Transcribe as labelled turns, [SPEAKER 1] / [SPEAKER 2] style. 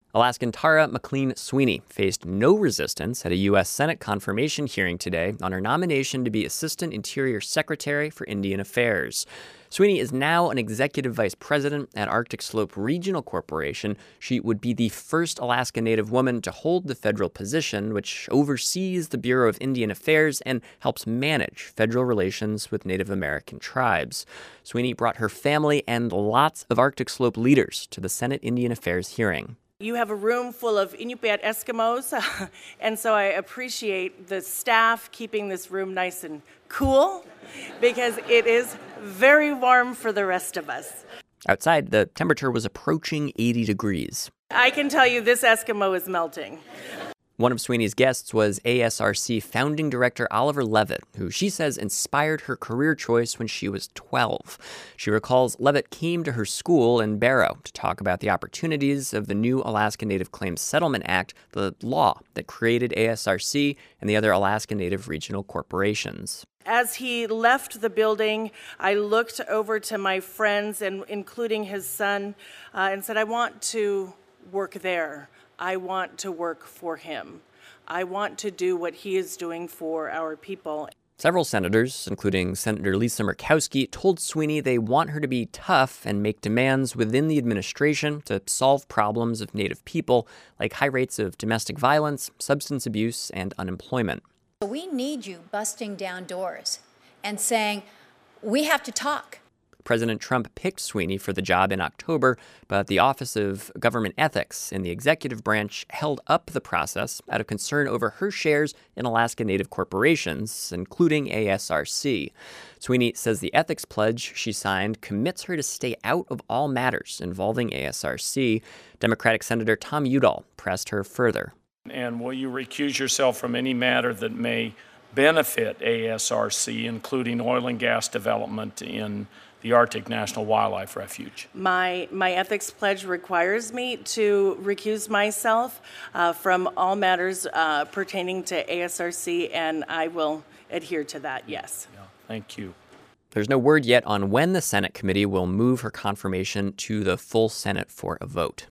[SPEAKER 1] Alaskan Tara McLean Sweeney faced no resistance at a U.S. Senate confirmation hearing today on her nomination to be Assistant Interior Secretary for Indian Affairs. Sweeney is now an executive vice president at Arctic Slope Regional Corporation. She would be the first Alaska Native woman to hold the federal position, which oversees the Bureau of Indian Affairs and helps manage federal relations with Native American tribes. Sweeney brought her family and lots of Arctic Slope leaders to the Senate Indian Affairs hearing.
[SPEAKER 2] You have a room full of Inupiat Eskimos, and so I appreciate the staff keeping this room nice and cool because it is very warm for the rest of us.
[SPEAKER 1] Outside, the temperature was approaching 80 degrees.
[SPEAKER 2] I can tell you this Eskimo is melting.
[SPEAKER 1] One of Sweeney's guests was ASRC founding director Oliver Levitt, who she says inspired her career choice when she was 12. She recalls Levitt came to her school in Barrow to talk about the opportunities of the new Alaska Native Claims Settlement Act, the law that created ASRC and the other Alaska Native regional corporations.
[SPEAKER 2] As he left the building, I looked over to my friends, and including his son, and said, I want to work there. I want to work for him. I want to do what he is doing for our people.
[SPEAKER 1] Several senators, including Senator Lisa Murkowski, told Sweeney they want her to be tough and make demands within the administration to solve problems of Native people, like high rates of domestic violence, substance abuse, and unemployment.
[SPEAKER 3] We need you busting down doors and saying, we have to talk.
[SPEAKER 1] President Trump picked Sweeney for the job in October, but the Office of Government Ethics in the executive branch held up the process out of concern over her shares in Alaska Native corporations, including ASRC. Sweeney says the ethics pledge she signed commits her to stay out of all matters involving ASRC. Democratic Senator Tom Udall pressed her further.
[SPEAKER 4] And will you recuse yourself from any matter that may benefit ASRC, including oil and gas development in the Arctic National Wildlife Refuge?
[SPEAKER 2] My ethics pledge requires me to recuse myself from all matters pertaining to ASRC, and I will adhere to that, yes.
[SPEAKER 4] Yeah, thank you.
[SPEAKER 1] There's no word yet on when the Senate committee will move her confirmation to the full Senate for a vote.